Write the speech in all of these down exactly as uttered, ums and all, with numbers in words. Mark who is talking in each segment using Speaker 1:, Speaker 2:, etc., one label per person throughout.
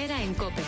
Speaker 1: Herrera en COPE.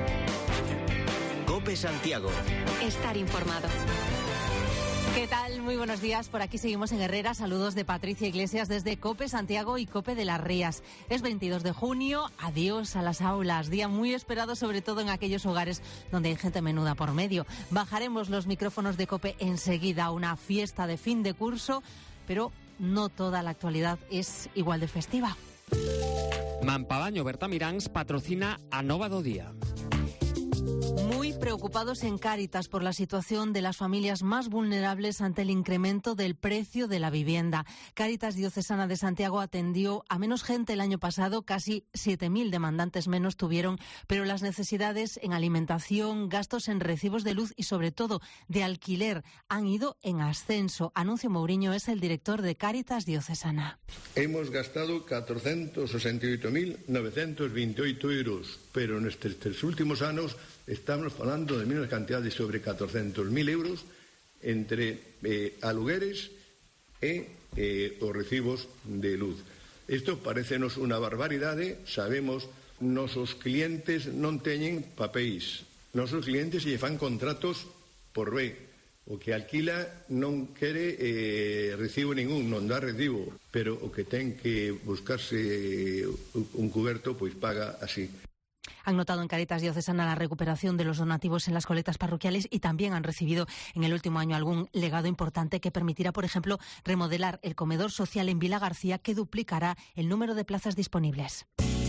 Speaker 2: COPE Santiago.
Speaker 1: Estar informado.
Speaker 3: ¿Qué tal? Muy buenos días. Por aquí seguimos en Herrera. Saludos de Patricia Iglesias desde COPE Santiago y COPE de las Rías. Es veintidós de junio. Adiós a las aulas. Día muy esperado, sobre todo en aquellos hogares donde hay gente menuda por medio. Bajaremos los micrófonos de COPE enseguida. Una fiesta de fin de curso, pero no toda la actualidad es igual de festiva.
Speaker 4: Mampavaño Bertamiráns patrocina a Nova do Día.
Speaker 3: Muy preocupados en Cáritas por la situación de las familias más vulnerables ante el incremento del precio de la vivienda. Cáritas Diocesana de Santiago atendió a menos gente el año pasado, casi siete mil demandantes menos tuvieron, pero las necesidades en alimentación, gastos en recibos de luz y sobre todo de alquiler han ido en ascenso. Anuncio Mourinho es el director de Cáritas Diocesana.
Speaker 5: Hemos gastado cuatrocientos sesenta y ocho mil novecientos veintiocho euros, pero en estos últimos años estamos falando de menos cantidad de sobre cuatrocientos mil euros entre eh, alugueres e eh, os recibos de luz. Isto parecenos unha barbaridade. Sabemos, nosos clientes non teñen papéis, nosos clientes lle fan contratos por B. O que alquila non quere eh, recibo ningún, non dá recibo, pero o que ten que buscarse un cuberto, pois paga así.
Speaker 3: Han notado en Cáritas Diocesana la recuperación de los donativos en las colectas parroquiales y también han recibido en el último año algún legado importante que permitirá, por ejemplo, remodelar el comedor social en Vila García, que duplicará el número de plazas disponibles.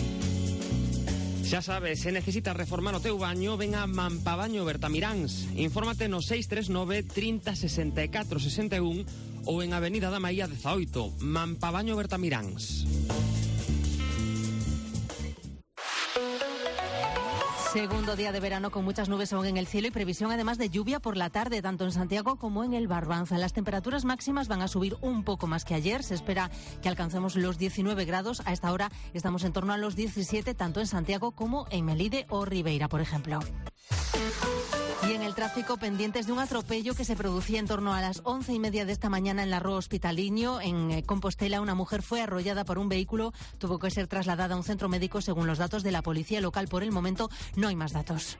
Speaker 4: Xa sabes, se necesitas reformar o teu baño, ven a Mampavaño Bertamiráns. Infórmate no seis tres nove, trinta, sesenta e catro, sesenta e un ou en Avenida da Maía dezaoito. Mampavaño Bertamiráns.
Speaker 3: Segundo día de verano con muchas nubes aún en el cielo y previsión además de lluvia por la tarde, tanto en Santiago como en el Barbanza. Las temperaturas máximas van a subir un poco más que ayer. Se espera que alcancemos los diecinueve grados. A esta hora estamos en torno a los diecisiete, tanto en Santiago como en Melide o Ribeira, por ejemplo. Y en el tráfico, pendientes de un atropello que se producía en torno a las once y media de esta mañana en la Rúa Hospitaliño, en Compostela. Una mujer fue arrollada por un vehículo, tuvo que ser trasladada a un centro médico según los datos de la policía local. Por el momento no hay más datos.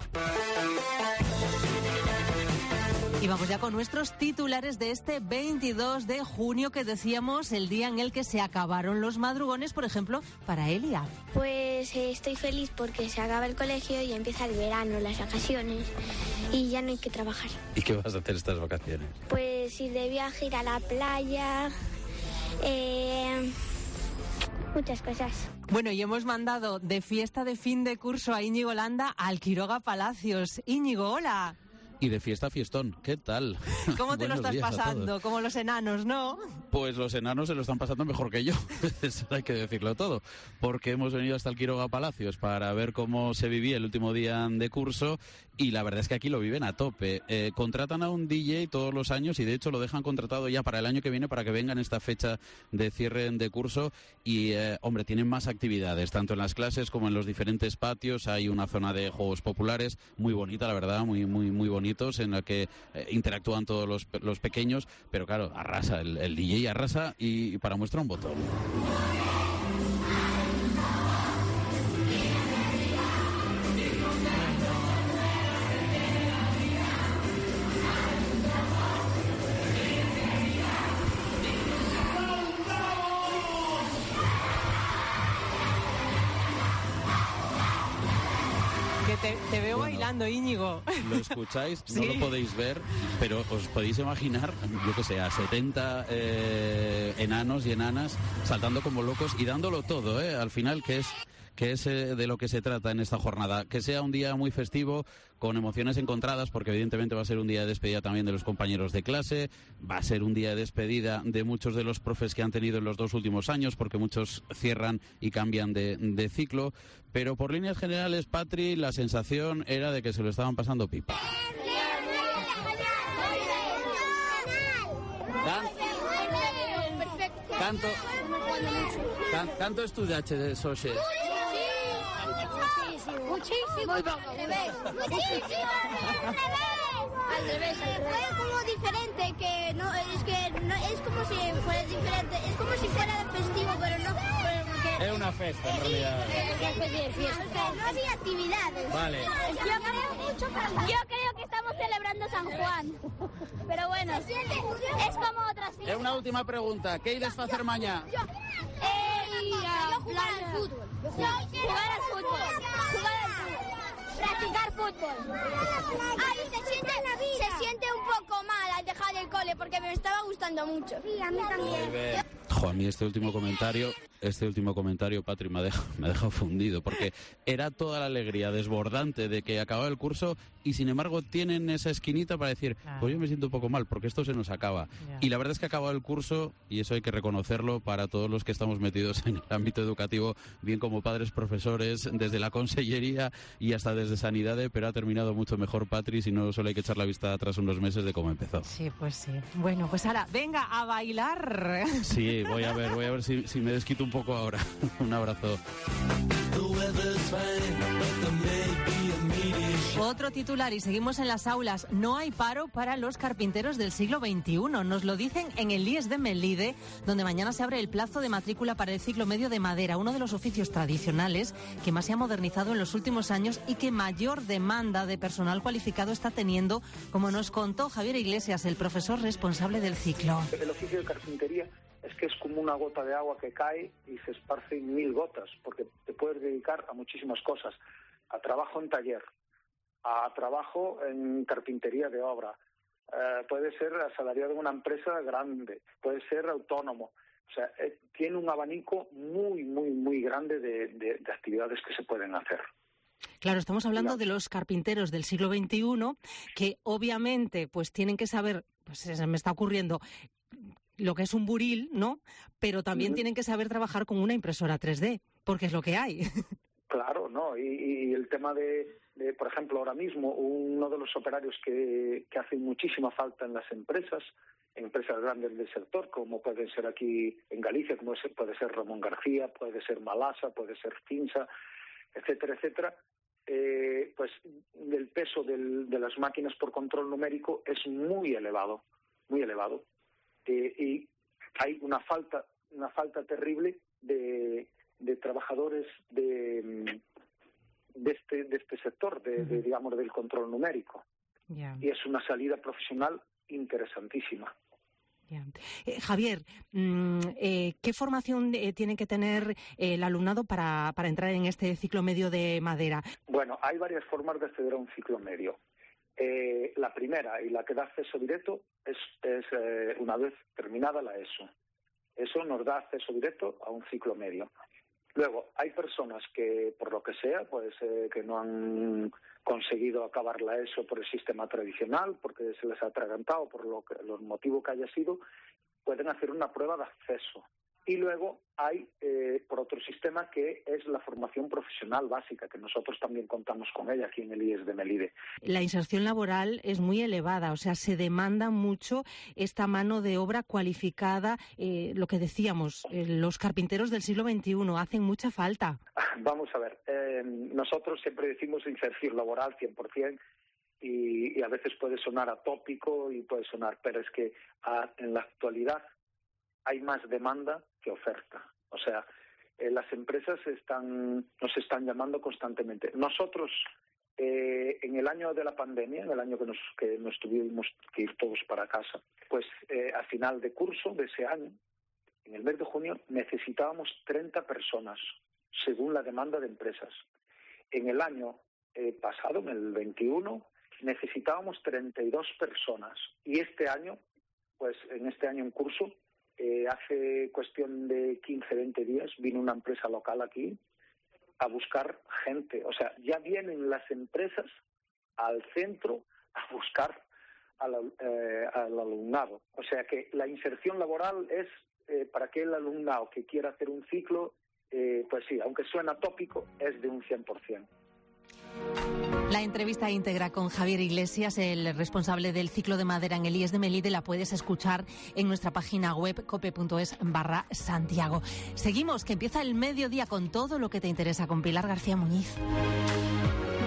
Speaker 3: Y vamos ya con nuestros titulares de este veintidós de junio, que decíamos el día en el que se acabaron los madrugones, por ejemplo, para Elia.
Speaker 6: Pues eh, estoy feliz porque se acaba el colegio y empieza el verano, las vacaciones, y ya no hay que trabajar.
Speaker 7: ¿Y qué vas a hacer estas vacaciones?
Speaker 6: Pues ir de viaje, ir a la playa, eh, muchas cosas.
Speaker 3: Bueno, y hemos mandado de fiesta de fin de curso a Íñigo Landa al Quiroga Palacios. Íñigo, hola.
Speaker 7: Y de fiesta a fiestón, ¿qué tal?
Speaker 3: ¿Cómo te lo estás pasando? Como los enanos, ¿no?
Speaker 7: Pues los enanos se lo están pasando mejor que yo, eso hay que decirlo todo, porque hemos venido hasta el Quiroga Palacios para ver cómo se vivía el último día de curso, y la verdad es que aquí lo viven a tope. Eh, contratan a un D J todos los años y de hecho lo dejan contratado ya para el año que viene para que vengan esta fecha de cierre de curso y, eh, hombre, tienen más actividades, tanto en las clases como en los diferentes patios. Hay una zona de juegos populares muy bonita, la verdad, muy, muy, muy bonita, en la que eh, interactúan todos los, los pequeños, pero claro, arrasa, el, el D J arrasa y, y para muestra un botón.
Speaker 3: Te, te veo bueno, bailando, Íñigo.
Speaker 7: Lo escucháis, no
Speaker 3: sí.
Speaker 7: Lo podéis ver, pero os podéis imaginar, yo que sé, a setenta eh, enanos y enanas saltando como locos y dándolo todo, ¿eh? Al final, que es que es eh, de lo que se trata en esta jornada. Que sea un día muy festivo, con emociones encontradas, porque evidentemente va a ser un día de despedida también de los compañeros de clase, va a ser un día de despedida de muchos de los profes que han tenido en los dos últimos años, porque muchos cierran y cambian de, de ciclo, pero por líneas generales, Patri, la sensación era de que se lo estaban pasando pipa. Canto, can, canto estudiaste de Soche.
Speaker 6: Muchísimo. Muy poco. Al revés. Muchísimo. Al revés. Fue como diferente, que no, es que no, es como si fuera diferente, es como si fuera festivo, pero no por el que...
Speaker 7: Es una festa, en
Speaker 6: Sí,
Speaker 7: realidad.
Speaker 6: es una especie de fiesta. No había actividades.
Speaker 7: Vale.
Speaker 6: Yo creo, yo creo que estamos celebrando San Juan. Pero bueno, es como otras
Speaker 7: Es
Speaker 6: fiestas.
Speaker 7: una última pregunta. ¿Qué ides a hacer mañana?
Speaker 6: Eh, jugar al fútbol. Jugar al fútbol. Jugar al fútbol. Practicar fútbol. Ay, se siente, se siente un poco mal al dejar el cole porque me estaba gustando mucho. Sí, a mí también.
Speaker 7: Jo, a mí este último comentario, este último comentario, Patri, me ha dejado, me ha dejado fundido, porque era toda la alegría desbordante de que acababa el curso y sin embargo tienen esa esquinita para decir,
Speaker 3: Claro.
Speaker 7: pues yo me siento un poco mal porque esto se nos acaba.
Speaker 3: Ya.
Speaker 7: Y la verdad es que ha acabado el curso y eso hay que reconocerlo para todos los que estamos metidos en el ámbito educativo, bien como padres, profesores, desde la consellería y hasta desde Sanidad, pero ha terminado mucho mejor, Patri, si no solo hay que echar la vista atrás unos meses de cómo empezó.
Speaker 3: Sí, pues sí. Bueno, pues ahora, venga a bailar.
Speaker 7: Sí, voy a ver, voy a ver si, si me desquito un poco ahora. Un abrazo.
Speaker 3: Otro titular y seguimos en las aulas. No hay paro para los carpinteros del siglo veintiuno. Nos lo dicen en el I E S de Melide, donde mañana se abre el plazo de matrícula para el ciclo medio de madera, uno de los oficios tradicionales que más se ha modernizado en los últimos años y que mayor demanda de personal cualificado está teniendo, como nos contó Javier Iglesias, el profesor responsable del ciclo.
Speaker 1: El oficio de carpintería es que es como una gota de agua que cae y se esparce en mil gotas, porque te puedes dedicar a muchísimas cosas, a trabajo en taller, a trabajo en carpintería de obra, eh, puede ser asalariado en una empresa grande, puede ser autónomo. O sea, eh, tiene un abanico muy, muy, muy grande de, de, de actividades que se pueden hacer.
Speaker 3: Claro, estamos hablando
Speaker 1: Claro.
Speaker 3: de los carpinteros del siglo veintiuno que obviamente pues tienen que saber, pues se me está ocurriendo, lo que es un buril, ¿no? Pero también
Speaker 1: Ujú.
Speaker 3: tienen que saber trabajar con una impresora tres D, porque es lo que hay.
Speaker 1: Claro, ¿no? Y, y el tema de, de, por ejemplo, ahora mismo, uno de los operarios que, que hacen muchísima falta en las empresas, empresas grandes del sector, como pueden ser aquí en Galicia, como es- puede ser Ramón García, puede ser Malasa, puede ser Finsa, etcétera, etcétera, eh, pues el peso del, de las máquinas por control numérico es muy elevado, muy elevado. Eh, y hay una falta, una falta terrible de, de trabajadores de, de este, de este sector, de, de, digamos, del control numérico.
Speaker 3: Ya,
Speaker 1: Y es una salida profesional interesantísima.
Speaker 3: ya. Eh, Javier, mm, eh, ¿qué formación eh, tiene que tener eh, el alumnado para, para entrar en este ciclo medio de madera?
Speaker 1: Bueno, hay varias formas de acceder a un ciclo medio. Eh, la primera y la que da acceso directo es, es eh, una vez terminada la ESO. Eso nos da acceso directo a un ciclo medio. Luego, hay personas que, por lo que sea, pues eh, que no han conseguido acabar la ESO por el sistema tradicional, porque se les ha atragantado, por lo que, los motivos que haya sido, pueden hacer una prueba de acceso. Y luego hay, eh, por otro sistema, que es la formación profesional básica, que nosotros también contamos con ella aquí en el I E S de Melide.
Speaker 3: La inserción laboral es muy elevada, o sea, se demanda mucho esta mano de obra cualificada. Eh, lo que decíamos, eh, los carpinteros del siglo veintiuno hacen mucha falta.
Speaker 1: Vamos a ver, eh, nosotros siempre decimos inserción laboral cien por ciento y, y a veces puede sonar atópico y puede sonar, pero es que a, en la actualidad hay más demanda que oferta. O sea, eh, las empresas están, nos están llamando constantemente. Nosotros, eh, en el año de la pandemia, en el año que nos, que nos tuvimos que ir todos para casa, pues eh, a final de curso de ese año, en el mes de junio, necesitábamos treinta personas, según la demanda de empresas. En el año eh, pasado, en el veintiuno, necesitábamos treinta y dos personas. Y este año, pues en este año en curso, Eh, hace cuestión de quince, veinte días vino una empresa local aquí a buscar gente. O sea, ya vienen las empresas al centro a buscar al, eh, al alumnado. O sea que la inserción laboral es eh, para aquel alumnado que quiera hacer un ciclo, eh, pues sí, aunque suena tópico, es de un cien por ciento.
Speaker 3: La entrevista íntegra con Javier Iglesias, el responsable del ciclo de madera en el I E S de Melide, la puedes escuchar en nuestra página web cope.es barra Santiago. Seguimos, que empieza el mediodía con todo lo que te interesa con Pilar García Muñiz.